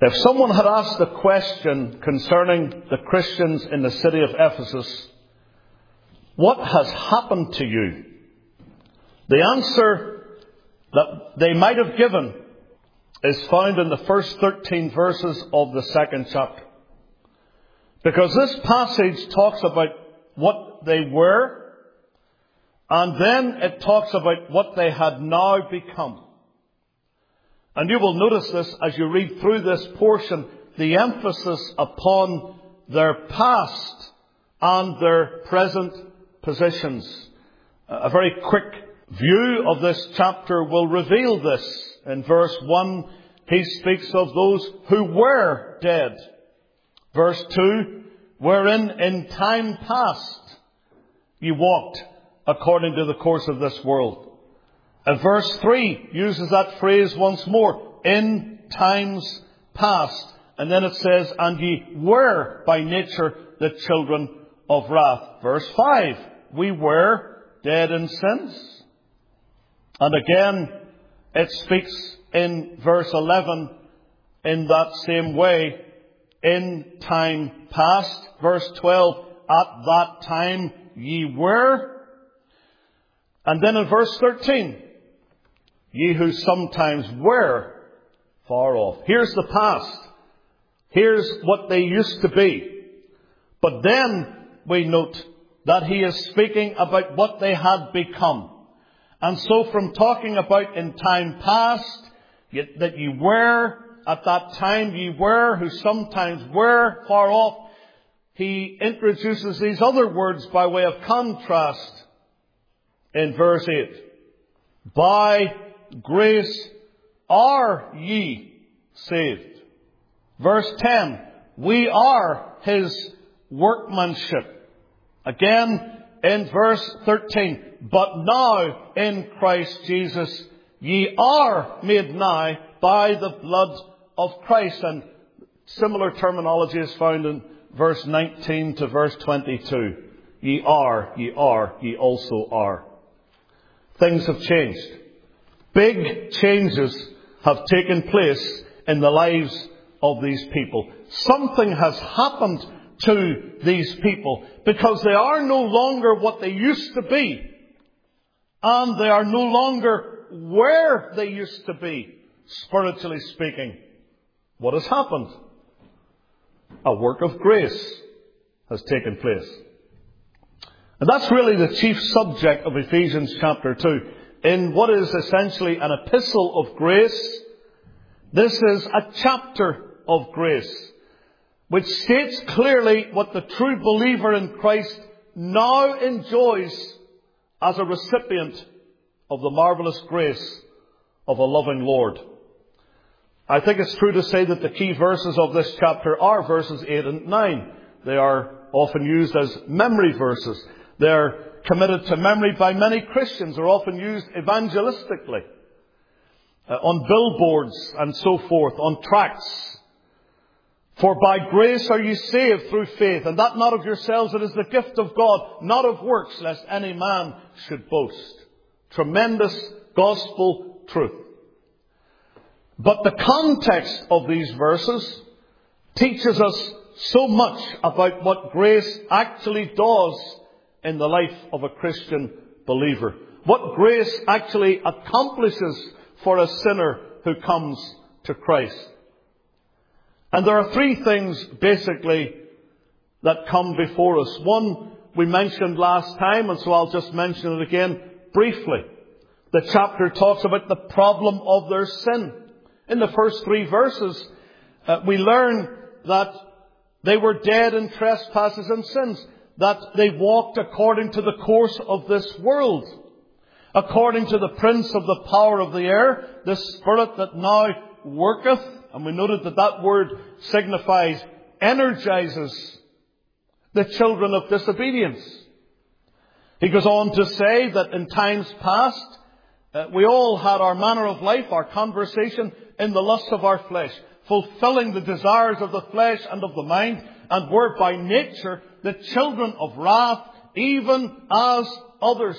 If someone had asked the question concerning the Christians in the city of Ephesus, what has happened to you? The answer that they might have given is found in the first 13 verses of the second chapter. Because this passage talks about what they were, and then it talks about what they had now become. And you will notice this as you read through this portion, the emphasis upon their past and their present positions. A very quick view of this chapter will reveal this. In verse 1, he speaks of those who were dead. Verse 2, wherein in time past you walked according to the course of this world. And verse 3 uses that phrase once more, in times past. And then it says, and ye were by nature the children of wrath. Verse 5, we were dead in sins. And again, it speaks in verse 11 in that same way, in time past. Verse 12, at that time ye were. And then in verse 13, ye who sometimes were far off. Here's the past. Here's what they used to be. But then we note that he is speaking about what they had become. And so from talking about in time past, that ye were, at that time ye were, who sometimes were far off, he introduces these other words by way of contrast in verse 8. By grace are ye saved. Verse 10, we are his workmanship. Again, in verse 13, but now in Christ Jesus, ye are made nigh by the blood of Christ. And similar terminology is found in verse 19 to verse 22. Ye are, ye also are. Things have changed. Big changes have taken place in the lives of these people. Something has happened to these people because they are no longer what they used to be. And they are no longer where they used to be, spiritually speaking. What has happened? A work of grace has taken place. And that's really the chief subject of Ephesians chapter 2. In what is essentially an epistle of grace, this is a chapter of grace, which states clearly what the true believer in Christ now enjoys as a recipient of the marvelous grace of a loving Lord. I think it's true to say that the key verses of this chapter are verses 8 and 9. They are often used as memory verses. They're committed to memory by many Christians. They're often used evangelistically, on billboards and so forth, on tracts. For by grace are ye saved through faith, and that not of yourselves, it is the gift of God, not of works, lest any man should boast. Tremendous gospel truth. But the context of these verses teaches us so much about what grace actually does in the life of a Christian believer. What grace actually accomplishes for a sinner who comes to Christ. And there are three things basically that come before us. One we mentioned last time, and so I'll just mention it again briefly. The chapter talks about the problem of their sin. In the first three verses, we learn that they were dead in trespasses and sins, that they walked according to the course of this world, according to the prince of the power of the air, the spirit that now worketh. And we noted that that word signifies energizes the children of disobedience. He goes on to say that in times past, we all had our manner of life, our conversation in the lust of our flesh, fulfilling the desires of the flesh and of the mind, and were by nature the children of wrath, even as others.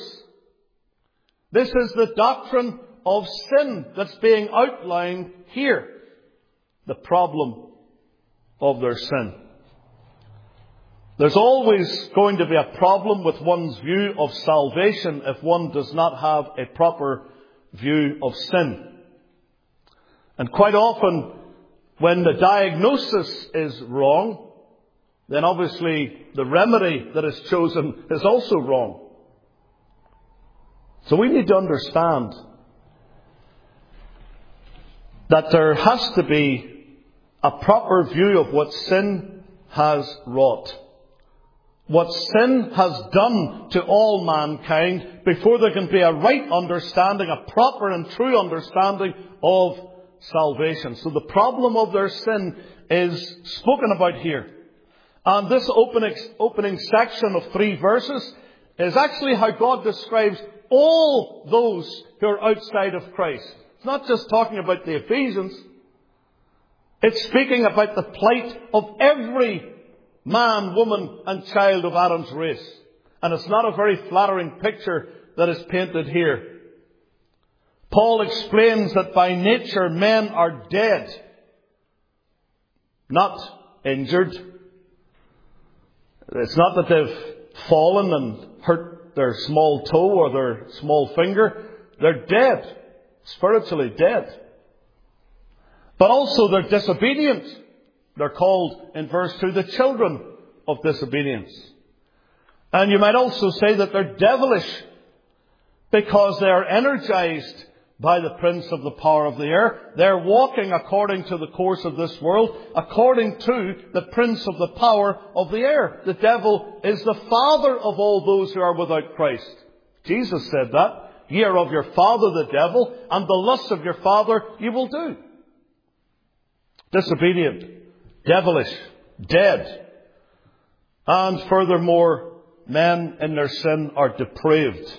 This is the doctrine of sin that's being outlined here. the problem of their sin. There's always going to be a problem with one's view of salvation if one does not have a proper view of sin. And quite often, when the diagnosis is wrong, then obviously the remedy that is chosen is also wrong. So we need to understand that there has to be a proper view of what sin has wrought, what sin has done to all mankind, before there can be a right understanding, a proper and true understanding of salvation. So the problem of their sin is spoken about here. And this opening section of 3 verses is actually how God describes all those who are outside of Christ. It's not just talking about the Ephesians. It's speaking about the plight of every man, woman and child of Adam's race. And it's not a very flattering picture that is painted here. Paul explains that by nature men are dead, not injured. It's not that they've fallen and hurt their small toe or their small finger. They're dead, spiritually dead. But also they're disobedient. They're called in verse 2 the children of disobedience. And you might also say that they're devilish because they are energized by the prince of the power of the air. They're walking according to the course of this world, according to the prince of the power of the air. The devil is the father of all those who are without Christ. Jesus said that. Ye are of your father the devil, and the lusts of your father you will do. Disobedient, devilish, dead. And furthermore, men in their sin are depraved.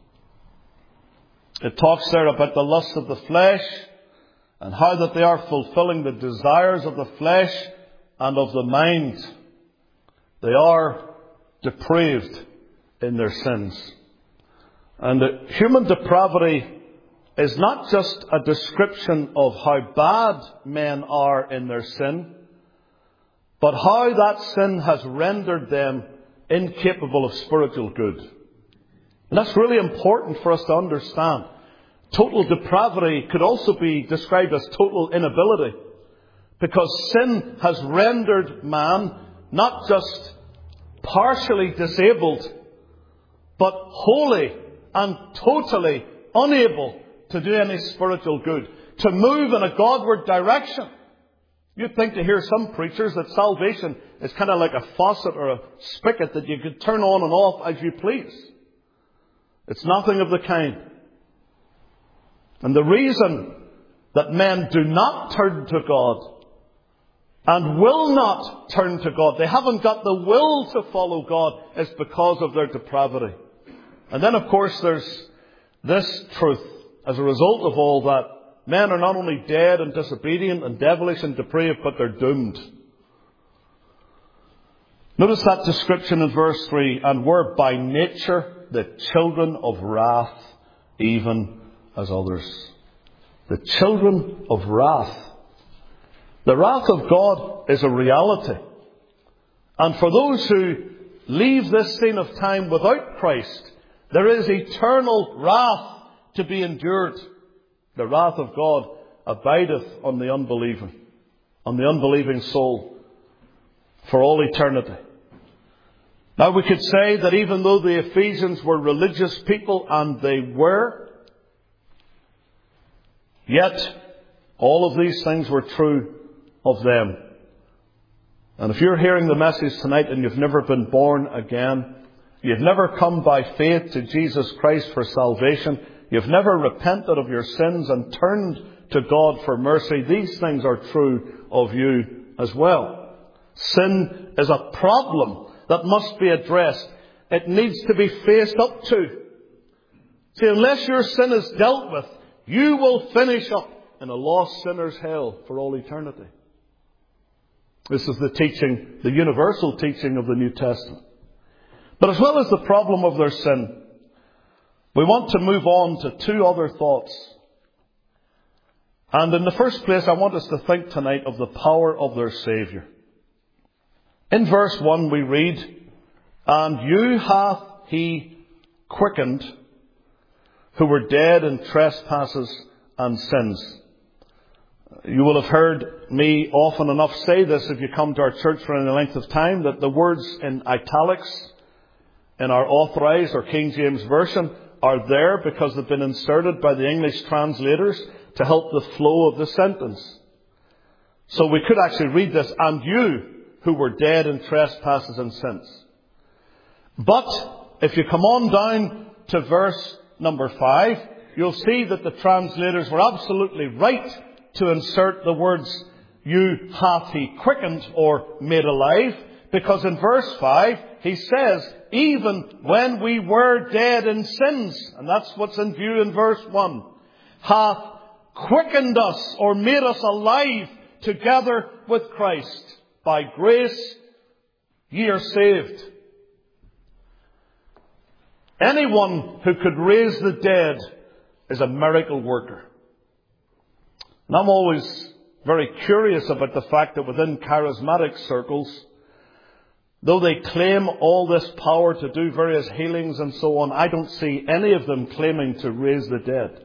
It talks there about the lust of the flesh and how that they are fulfilling the desires of the flesh and of the mind. They are depraved in their sins. And the human depravity is not just a description of how bad men are in their sin, but how that sin has rendered them incapable of spiritual good. And that's really important for us to understand. Total depravity could also be described as total inability, because sin has rendered man not just partially disabled, but wholly and totally unable to do any spiritual good, to move in a Godward direction. You'd think to hear some preachers that salvation is kind of like a faucet or a spigot that you could turn on and off as you please. It's nothing of the kind. And the reason that men do not turn to God and will not turn to God, they haven't got the will to follow God, is because of their depravity. And then, of course, there's this truth. As a result of all that, men are not only dead and disobedient and devilish and depraved, but they're doomed. Notice that description in verse 3. And we're by nature the children of wrath, even as others. The children of wrath. The wrath of God is a reality. And for those who leave this scene of time without Christ, there is eternal wrath to be endured. The wrath of God abideth on the unbelieving soul, for all eternity. Now we could say that even though the Ephesians were religious people, and they were, yet all of these things were true of them. And if you're hearing the message tonight and you've never been born again, you've never come by faith to Jesus Christ for salvation, you've never repented of your sins and turned to God for mercy, these things are true of you as well. Sin is a problem that must be addressed. It needs to be faced up to. See, unless your sin is dealt with, you will finish up in a lost sinner's hell for all eternity. This is the teaching, the universal teaching of the New Testament. But as well as the problem of their sin, we want to move on to two other thoughts. And in the first place, I want us to think tonight of the power of their Saviour. In verse 1 we read, "And you hath he quickened, who were dead in trespasses and sins." You will have heard me often enough say this if you come to our church for any length of time, that the words in italics in our Authorized or King James Version are there because they've been inserted by the English translators to help the flow of the sentence. So we could actually read this, "And you who were dead in trespasses and sins." But if you come on down to verse number 5, you'll see that the translators were absolutely right to insert the words, "You hath he quickened," or "made alive," because in verse 5 he says, "Even when we were dead in sins," and that's what's in view in verse 1, "hath quickened us," or made us alive together with Christ. By grace ye are saved. Anyone who could raise the dead is a miracle worker. And I'm always very curious about the fact that within charismatic circles, though they claim all this power to do various healings and so on, I don't see any of them claiming to raise the dead.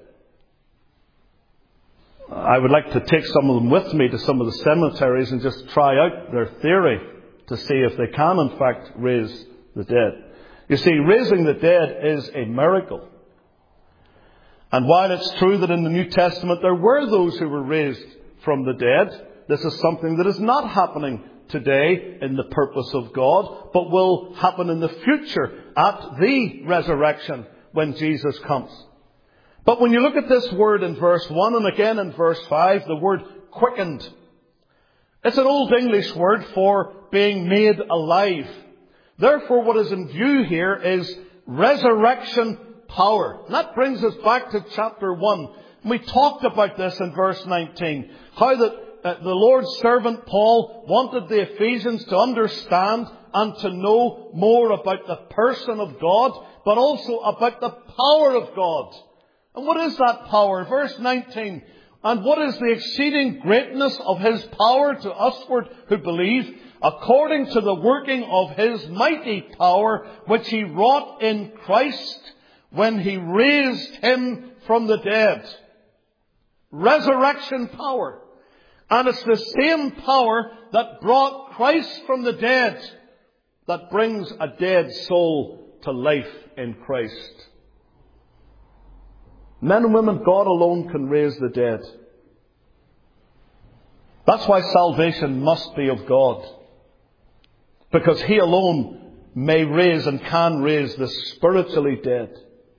I would like to take some of them with me to some of the cemeteries and just try out their theory to see if they can in fact raise the dead. You see, raising the dead is a miracle. And while it's true that in the New Testament there were those who were raised from the dead, this is something that is not happening today in the purpose of God, but will happen in the future at the resurrection when Jesus comes. But when you look at this word in verse 1 and again in verse 5, the word quickened, it's an Old English word for being made alive. Therefore, what is in view here is resurrection power. And that brings us back to chapter 1. And we talked about this in verse 19. How that the Lord's servant Paul wanted the Ephesians to understand and to know more about the person of God, but also about the power of God. And what is that power? Verse 19. "And what is the exceeding greatness of his power to usward who believe, according to the working of his mighty power, which he wrought in Christ when he raised him from the dead." Resurrection power. And it's the same power that brought Christ from the dead that brings a dead soul to life in Christ. Men and women, God alone can raise the dead. That's why salvation must be of God. Because He alone may raise and can raise the spiritually dead.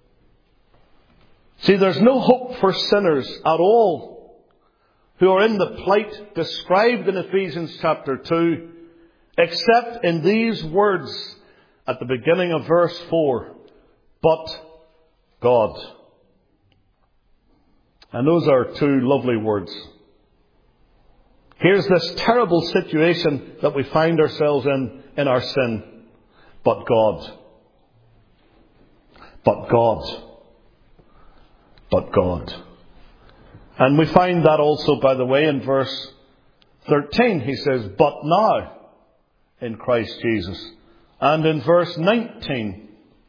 See, there's no hope for sinners at all who are in the plight described in Ephesians chapter 2, except in these words at the beginning of verse 4, "But God." And those are two lovely words. Here's this terrible situation that we find ourselves in our sin. But God. But God. But God. And we find that also, by the way, in verse 13. He says, "But now in Christ Jesus." And in verse 19,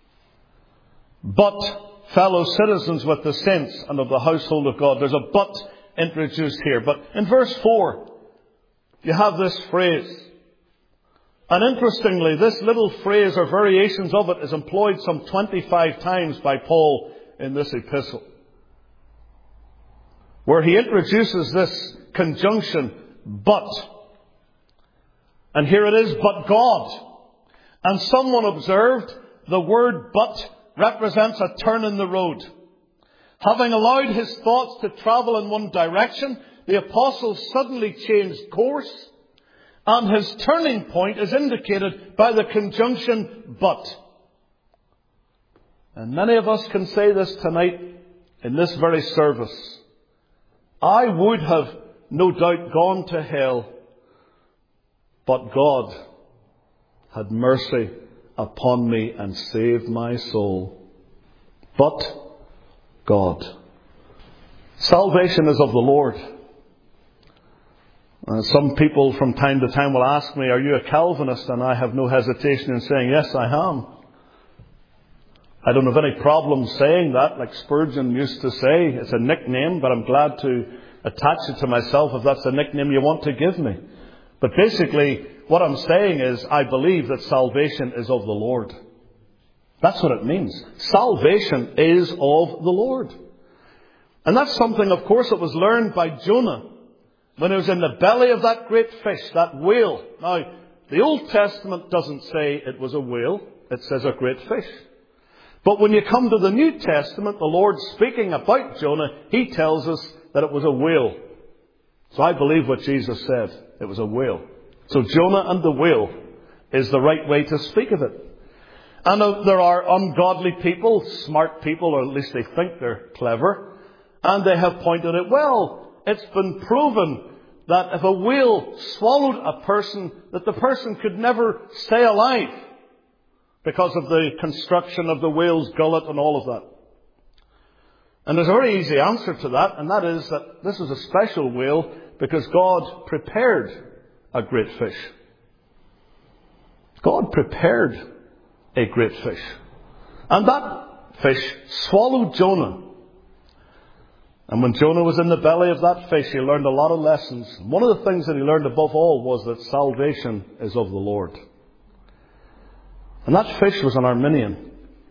"But fellow citizens with the saints and of the household of God." There's a "but" introduced here. But in verse 4, you have this phrase. And interestingly, this little phrase or variations of it is employed some 25 times by Paul in this epistle, where he introduces this conjunction, "but." And here it is, "but God." And someone observed the word "but" represents a turn in the road. Having allowed his thoughts to travel in one direction, the apostle suddenly changed course, and his turning point is indicated by the conjunction "but." And many of us can say this tonight in this very service. I would have no doubt gone to hell, but God had mercy upon me and saved my soul. But God. Salvation is of the Lord. Some people from time to time will ask me, are you a Calvinist? And I have no hesitation in saying, yes, I am. I don't have any problem saying that, like Spurgeon used to say. It's a nickname, but I'm glad to attach it to myself if that's a nickname you want to give me. But basically, what I'm saying is, I believe that salvation is of the Lord. That's what it means. Salvation is of the Lord. And that's something, of course, that was learned by Jonah when he was in the belly of that great fish, that whale. Now, the Old Testament doesn't say it was a whale. It says a great fish. But when you come to the New Testament, the Lord speaking about Jonah, He tells us that it was a whale. So I believe what Jesus said. It was a whale. So Jonah and the whale is the right way to speak of it. And there are ungodly people, smart people, or at least they think they're clever, and they have pointed out, well, it's been proven that if a whale swallowed a person, that the person could never stay alive because of the construction of the whale's gullet and all of that. And there's a very easy answer to that, and that is that this is a special whale because God prepared a great fish. God prepared a great fish. And that fish swallowed Jonah. And when Jonah was in the belly of that fish, he learned a lot of lessons. One of the things that he learned above all was that salvation is of the Lord. And that fish was an Arminian.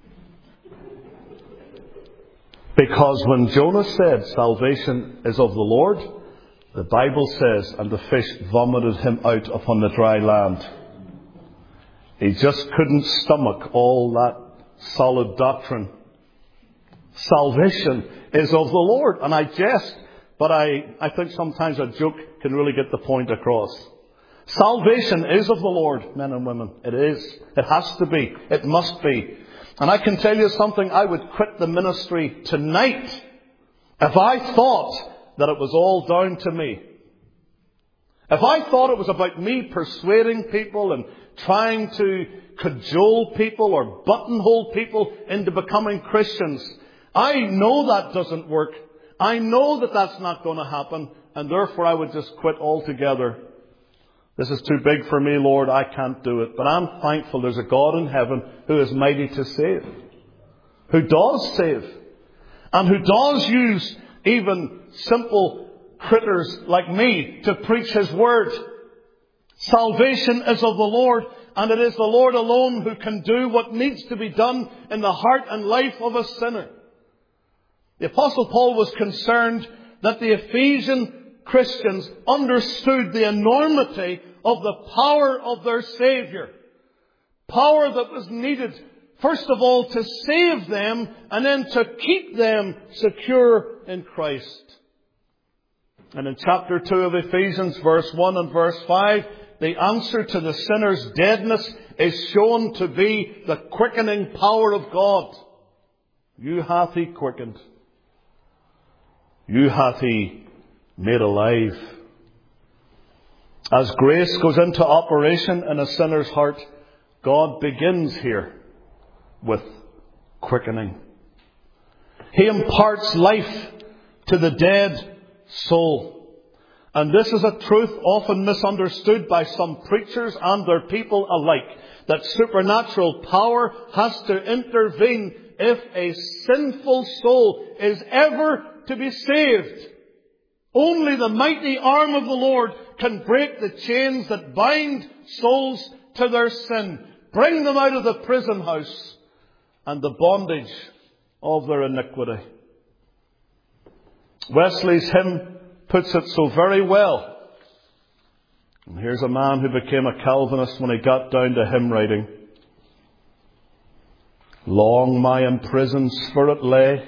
Because when Jonah said salvation is of the Lord, the Bible says, and the fish vomited him out upon the dry land. He just couldn't stomach all that solid doctrine. Salvation is of the Lord. And I jest, but I think sometimes a joke can really get the point across. Salvation is of the Lord, men and women. It is. It has to be. It must be. And I can tell you something, I would quit the ministry tonight if I thought that it was all down to me. If I thought it was about me persuading people and trying to cajole people or buttonhole people into becoming Christians, I know that doesn't work. I know that that's not going to happen, and therefore I would just quit altogether. This is too big for me, Lord. I can't do it. But I'm thankful there's a God in heaven who is mighty to save, who does save, and who does use even simple critters like me to preach His word. Salvation is of the Lord, and it is the Lord alone who can do what needs to be done in the heart and life of a sinner. The Apostle Paul was concerned that the Ephesian Christians understood the enormity of the power of their Saviour. Power that was needed, first of all, to save them and then to keep them secure in Christ. And in chapter 2 of Ephesians, verse 1 and verse 5, the answer to the sinner's deadness is shown to be the quickening power of God. You hath He quickened. You hath He made alive. As grace goes into operation in a sinner's heart, God begins here with quickening. He imparts life to the dead soul. And this is a truth often misunderstood by some preachers and their people alike, that supernatural power has to intervene if a sinful soul is ever to be saved. Only the mighty arm of the Lord can break the chains that bind souls to their sin, bring them out of the prison house and the bondage of their iniquity. Wesley's hymn puts it so very well. And here's a man who became a Calvinist when he got down to hymn writing. Long my imprisoned spirit lay,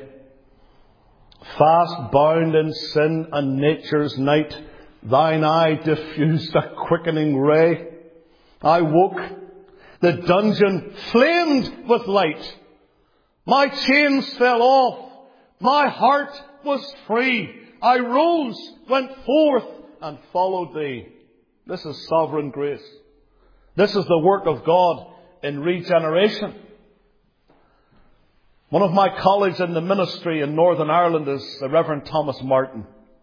fast bound in sin and nature's night. Thine eye diffused a quickening ray. I woke, the dungeon flamed with light. My chains fell off, my heart was free. I rose, went forth, and followed Thee. This is sovereign grace. This is the work of God in regeneration. One of my colleagues in the ministry in Northern Ireland is the Reverend Thomas Martin.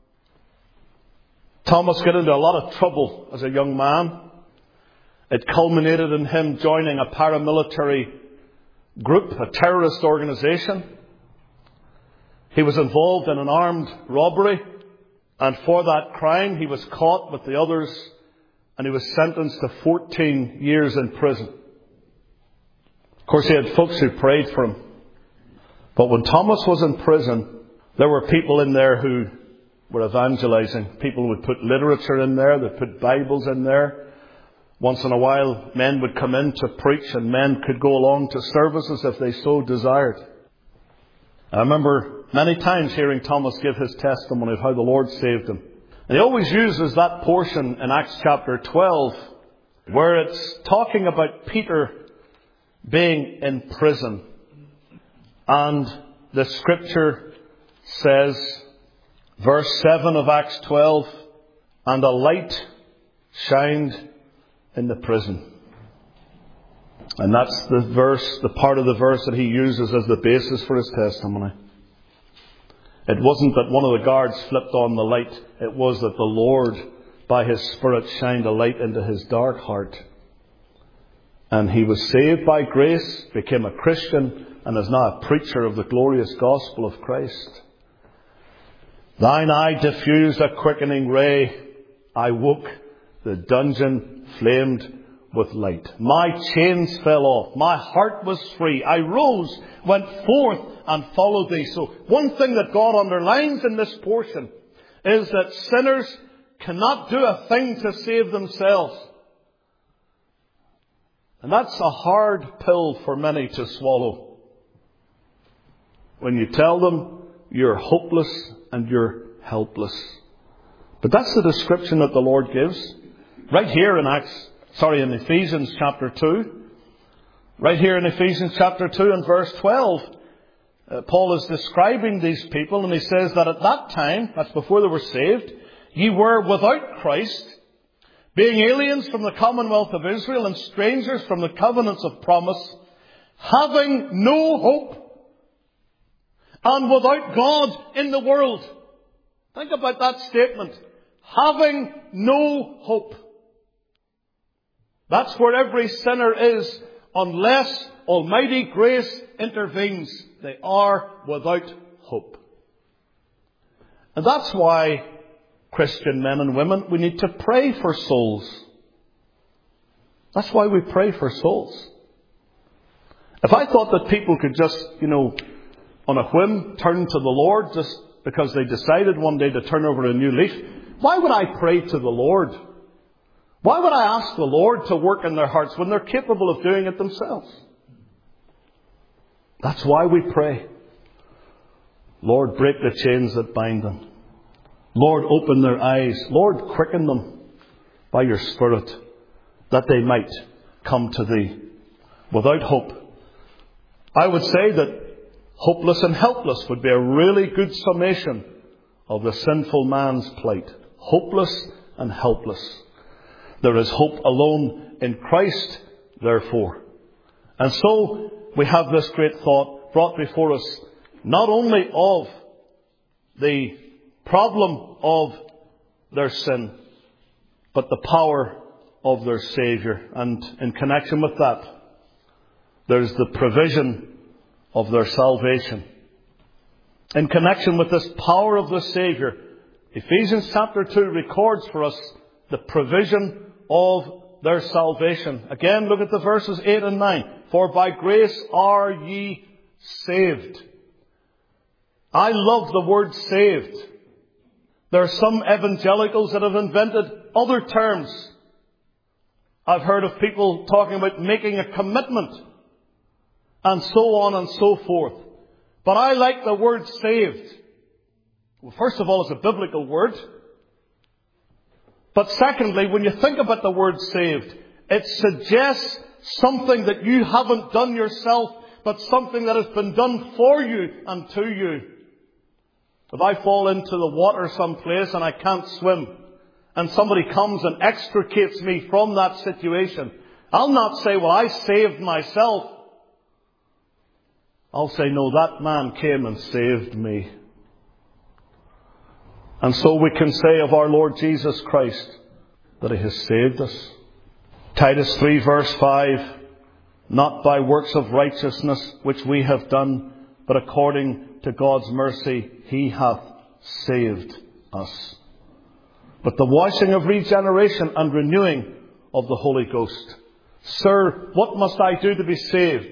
Thomas got into a lot of trouble as a young man. It culminated in him joining a paramilitary group, a terrorist organization. He was involved in an armed robbery, and for that crime he was caught with the others, and he was sentenced to 14 years in prison. Of course, he had folks who prayed for him. But when Thomas was in prison, there were people in there who were evangelizing. People would put literature in there, they'd put Bibles in there. Once in a while, men would come in to preach, and men could go along to services if they so desired. I remember many times hearing Thomas give his testimony of how the Lord saved him. And he always uses that portion in Acts chapter 12, where it's talking about Peter being in prison. And the scripture says, verse 7 of Acts 12, and a light shined in the prison. And that's the part of the verse that he uses as the basis for his testimony. It wasn't that one of the guards flipped on the light. It was that the Lord, by His Spirit, shined a light into his dark heart. And he was saved by grace, became a Christian, and is now a preacher of the glorious gospel of Christ. Thine eye diffused a quickening ray. I woke, the dungeon flamed with light. My chains fell off. My heart was free. I rose, went forth, and followed thee. So one thing that God underlines in this portion is that sinners cannot do a thing to save themselves. And that's a hard pill for many to swallow. When you tell them you're hopeless and you're helpless. But that's the description that the Lord gives. Right here in Ephesians chapter 2. Right here in Ephesians chapter 2 and verse 12. Paul is describing these people, and he says that at that time, that's before they were saved, ye were without Christ, being aliens from the commonwealth of Israel and strangers from the covenants of promise, having no hope, and without God in the world. Think about that statement. Having no hope. That's where every sinner is, unless Almighty grace intervenes. They are without hope. And that's why, Christian men and women, we need to pray for souls. That's why we pray for souls. If I thought that people could just, on a whim, turn to the Lord just because they decided one day to turn over a new leaf, why would I pray to the Lord? Why would I ask the Lord to work in their hearts when they're capable of doing it themselves? That's why we pray. Lord, break the chains that bind them. Lord, open their eyes. Lord, quicken them by your Spirit, that they might come to Thee. Without hope. I would say that hopeless and helpless would be a really good summation of the sinful man's plight. Hopeless and helpless. There is hope alone in Christ, therefore. And so we have this great thought brought before us, not only of the problem of their sin, but the power of their Saviour. And in connection with that, there's the provision of their salvation. In connection with this power of the Saviour, Ephesians chapter 2 records for us the provision of their salvation. Again, look at the verses 8 and 9. For by grace are ye saved. I love the word saved. There are some evangelicals that have invented other terms. I've heard of people talking about making a commitment and so on and so forth. But I like the word saved. Well, first of all, it's a biblical word. But secondly, when you think about the word saved, it suggests something that you haven't done yourself, but something that has been done for you and to you. If I fall into the water someplace and I can't swim, and somebody comes and extricates me from that situation, I'll not say, well, I saved myself. I'll say, no, that man came and saved me. And so we can say of our Lord Jesus Christ that He has saved us. Titus 3 verse 5, not by works of righteousness which we have done, but according to God's mercy He hath saved us. But the washing of regeneration and renewing of the Holy Ghost. Sir, what must I do to be saved?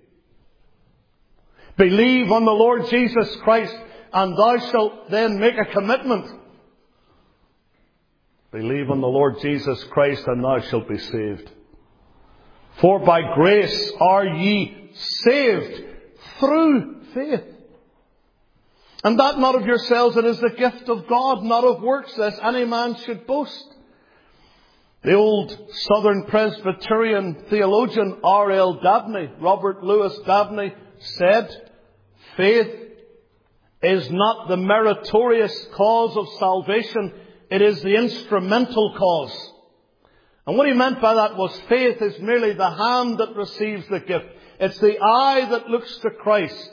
Believe on the Lord Jesus Christ, and thou shalt then make a commitment. Believe on the Lord Jesus Christ, and thou shalt be saved. For by grace are ye saved through faith. And that not of yourselves, it is the gift of God, not of works, lest any man should boast. The old Southern Presbyterian theologian R.L. Dabney, Robert Louis Dabney, said, faith is not the meritorious cause of salvation, it is the instrumental cause. And what he meant by that was faith is merely the hand that receives the gift. It's the eye that looks to Christ.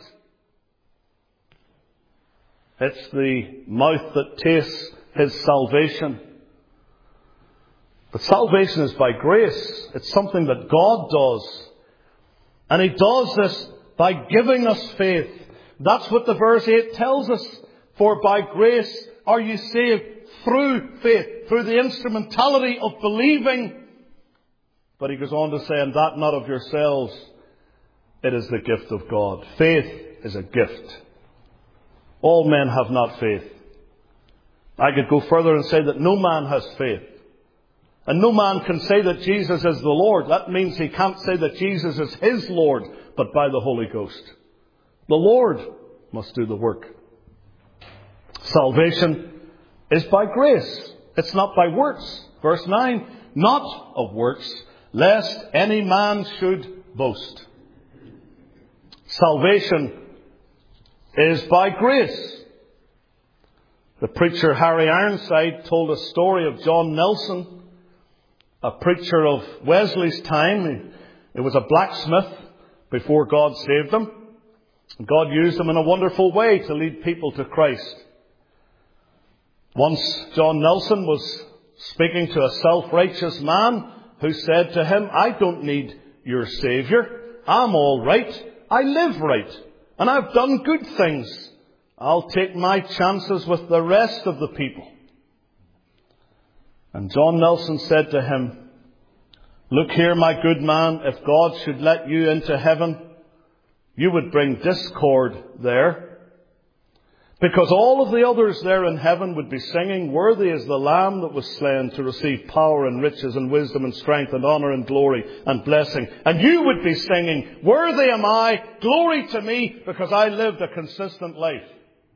It's the mouth that tastes His salvation. But salvation is by grace. It's something that God does. And He does this by giving us faith. That's what the verse 8 tells us. For by grace are you saved through faith, through the instrumentality of believing. But he goes on to say, and that not of yourselves, it is the gift of God. Faith is a gift. All men have not faith. I could go further and say that no man has faith. And no man can say that Jesus is the Lord. That means he can't say that Jesus is his Lord, but by the Holy Ghost. The Lord must do the work. Salvation is by grace. It's not by works. Verse 9, not of works, lest any man should boast. Salvation is by grace. The preacher Harry Ironside told a story of John Nelson, a preacher of Wesley's time. He was a blacksmith before God saved him. God used him in a wonderful way to lead people to Christ. Once John Nelson was speaking to a self-righteous man who said to him, I don't need your Saviour. I'm all right. I live right. And I've done good things. I'll take my chances with the rest of the people. And John Nelson said to him, look here, my good man, if God should let you into heaven, you would bring discord there. Because all of the others there in heaven would be singing, worthy is the Lamb that was slain to receive power and riches and wisdom and strength and honour and glory and blessing. And you would be singing, worthy am I, glory to me, because I lived a consistent life.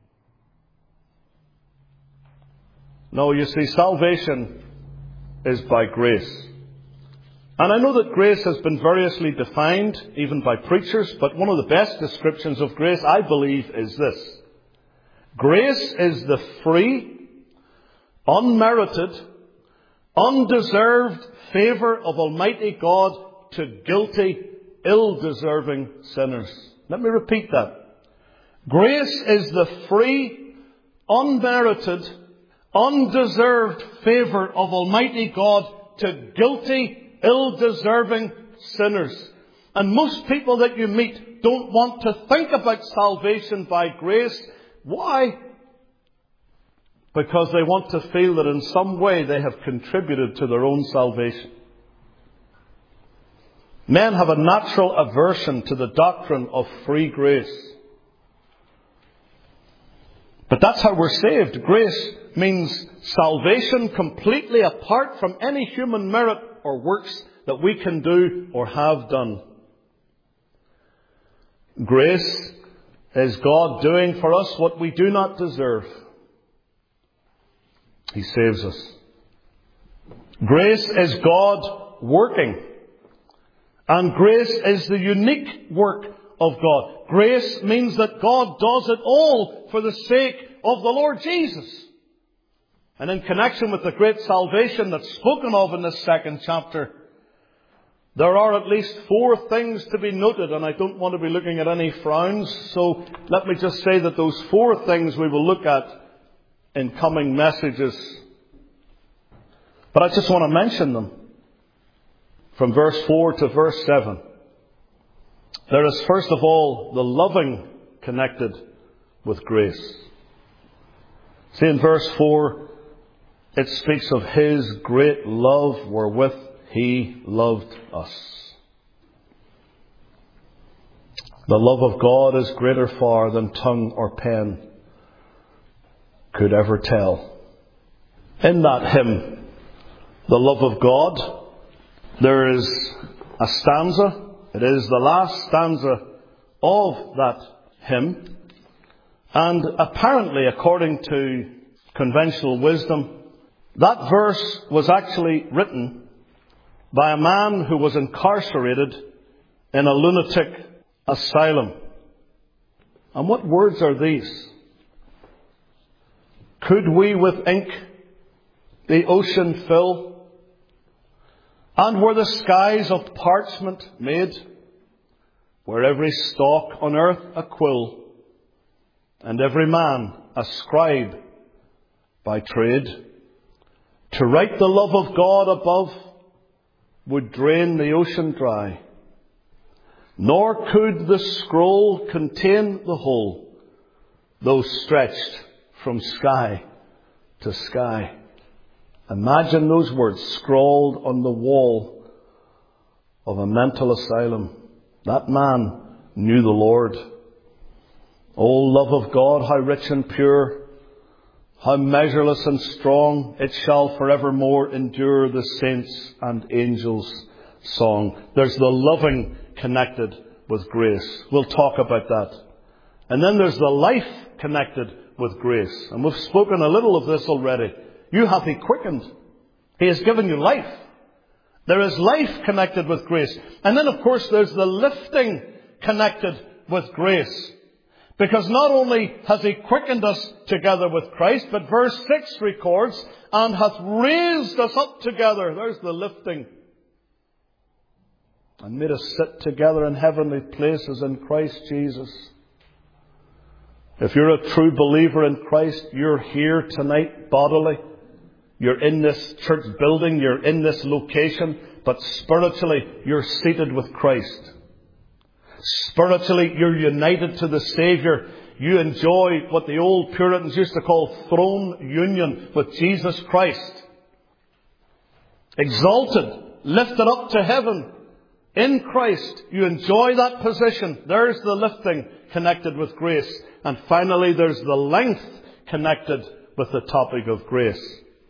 No, you see, salvation is by grace. And I know that grace has been variously defined, even by preachers, but one of the best descriptions of grace, I believe, is this. Grace is the free, unmerited, undeserved favour of Almighty God to guilty, ill-deserving sinners. Let me repeat that. Grace is the free, unmerited, undeserved favour of Almighty God to guilty, ill-deserving sinners. And most people that you meet don't want to think about salvation by grace. Why? Because they want to feel that in some way they have contributed to their own salvation. Men have a natural aversion to the doctrine of free grace. But that's how we're saved. Grace means salvation completely apart from any human merit or works that we can do or have done. Grace is God doing for us what we do not deserve. He saves us. Grace is God working. And grace is the unique work of God. Grace means that God does it all for the sake of the Lord Jesus. And in connection with the great salvation that's spoken of in this second chapter, There are at least 4 things to be noted, and I don't want to be looking at any frowns, so let me just say that those 4 things we will look at in coming messages. But I just want to mention them from verse 4 to verse 7. There is, first of all, the loving connected with grace. See, in verse 4, it speaks of His great love wherewith He loved us. The love of God is greater far than tongue or pen could ever tell. In that hymn, the love of God, there is a stanza. It is the last stanza of that hymn. And apparently, according to conventional wisdom, that verse was actually written by a man who was incarcerated in a lunatic asylum. And what words are these? Could we with ink the ocean fill? And were the skies of parchment made, were every stalk on earth a quill, and every man a scribe by trade, to write the love of God above would drain the ocean dry, nor could the scroll contain the whole, though stretched from sky to sky. Imagine those words scrawled on the wall of a mental asylum. That man knew the Lord. O love of God, how rich and pure, how measureless and strong, it shall forevermore endure, the saints' and angels' song. There's the loving connected with grace. We'll talk about that. And then there's the life connected with grace. And we've spoken a little of this already. You hath He quickened. He has given you life. There is life connected with grace. And then, of course, there's the lifting connected with grace. Because not only has He quickened us together with Christ, but verse 6 records, and hath raised us up together. There's the lifting. And made us sit together in heavenly places in Christ Jesus. If you're a true believer in Christ, you're here tonight bodily. You're in this church building, you're in this location, but spiritually you're seated with Christ. Spiritually you're united to the Saviour. You enjoy what the old Puritans used to call throne union with Jesus Christ. Exalted, lifted up to heaven in Christ. You enjoy that position. There's the lifting connected with grace. And finally there's the length connected with the topic of grace.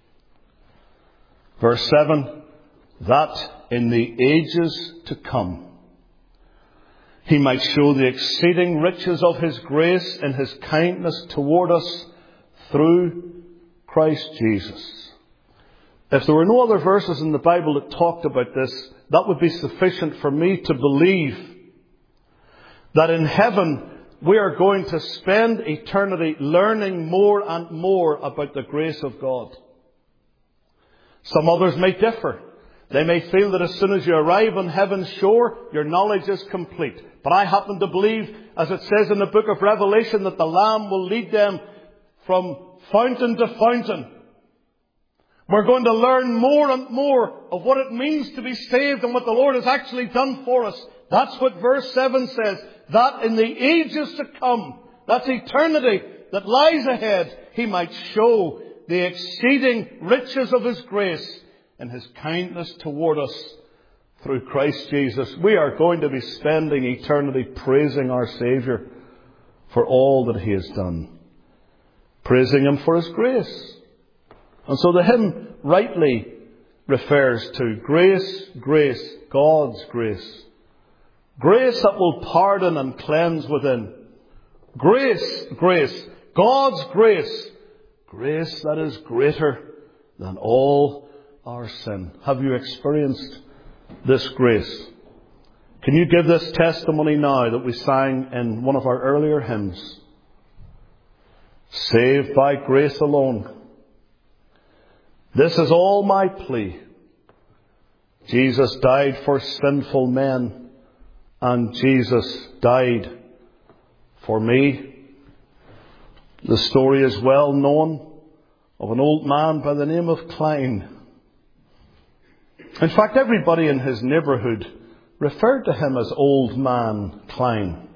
Verse 7, that in the ages to come He might show the exceeding riches of His grace in His kindness toward us through Christ Jesus. If there were no other verses in the Bible that talked about this, that would be sufficient for me to believe that in heaven we are going to spend eternity learning more and more about the grace of God. Some others may differ. They may feel that as soon as you arrive on heaven's shore, your knowledge is complete. But I happen to believe, as it says in the book of Revelation, that the Lamb will lead them from fountain to fountain. We're going to learn more and more of what it means to be saved and what the Lord has actually done for us. That's what verse 7 says. That in the ages to come, that's eternity that lies ahead, He might show the exceeding riches of His grace and His kindness toward us through Christ Jesus. We are going to be spending eternity praising our Saviour for all that He has done. Praising Him for His grace. And so the hymn rightly refers to grace, grace, God's grace. Grace that will pardon and cleanse within. Grace, grace, God's grace. Grace that is greater than all our sin. Have you experienced this grace? Can you give this testimony now that we sang in one of our earlier hymns? Saved by grace alone. This is all my plea. Jesus died for sinful men, and Jesus died for me. The story is well known of an old man by the name of Klein. In fact, everybody in his neighbourhood referred to him as Old Man Klein.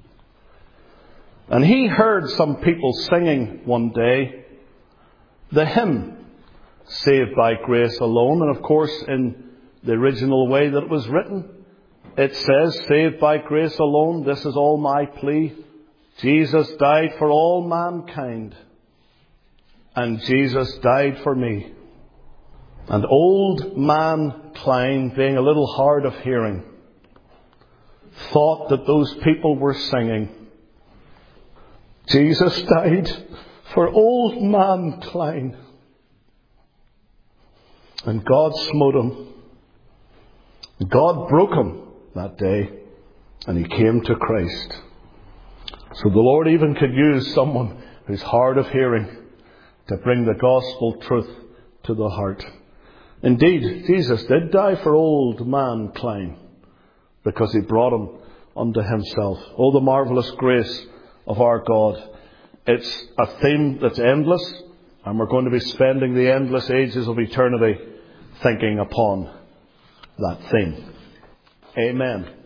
And he heard some people singing one day the hymn, Saved by Grace Alone. And of course, in the original way that it was written, it says, saved by grace alone, this is all my plea. Jesus died for all mankind, and Jesus died for me. And Old Man Klein, being a little hard of hearing, thought that those people were singing, Jesus died for Old Man Klein. And God smote him. God broke him that day, and he came to Christ. So the Lord even could use someone who's hard of hearing to bring the gospel truth to the heart. Indeed, Jesus did die for Old Man Klein because he brought him unto himself. Oh, the marvellous grace of our God. It's a theme that's endless, and we're going to be spending the endless ages of eternity thinking upon that theme. Amen.